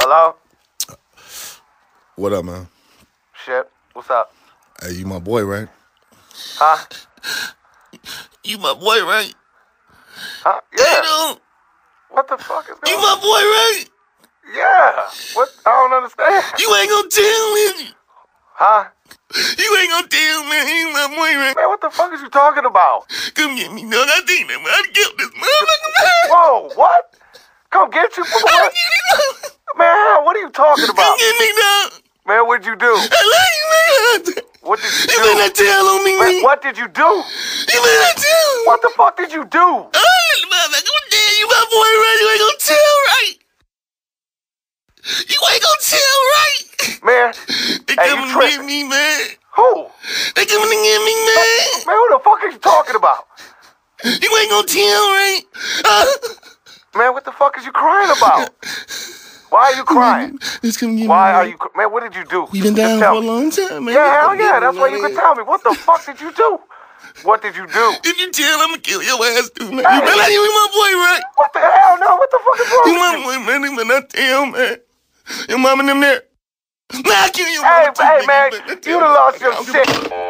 Hello? What up, man? Shit. What's up? Hey, you my boy, right? Huh? You my boy, right? Huh? Yeah. What the fuck is going on? You my boy, right? Yeah. What? I don't understand. You ain't gonna tell me. Huh? You ain't gonna tell me. You my boy, right? Man, what the fuck is you talking about? Come get me, dog. I think that I killed this motherfucker, man. Whoa, what? Come get you? I What? get me, dog. Man, what are you talking Come about? get me, dog. Man, what'd you do? I love you, man. What did you You do? better tell on me, Man, man. what did you do? You better tell. What the fuck did you do? Oh, motherfucker, I'm tell you my boy, right? You ain't gonna tell, right? You ain't gonna tell, right? Man, They hey, coming you to get tripping. me, man. Who? They coming to get me, man. Man, who the fuck are you talking about? You ain't gonna tell, right? Man, what the fuck is you crying about? Why are you crying? Just come get Why me, are man. you... Man, what did you do? We been Just down tell for a me. long time, man. Yeah, hell Come yeah. get That's me, why you man. can tell me. What the fuck did you do? What did you do? If you tell, I'ma kill your ass too, man. Hey. You better you my boy, right? What the hell? No, what the fuck is wrong You with my you? boy, man. You better not tell, man. Your mom and them there. Nah, I kill your Hey, mama too, hey, nigga. man, better not you tell done me. lost I your don't give a shit. fuck.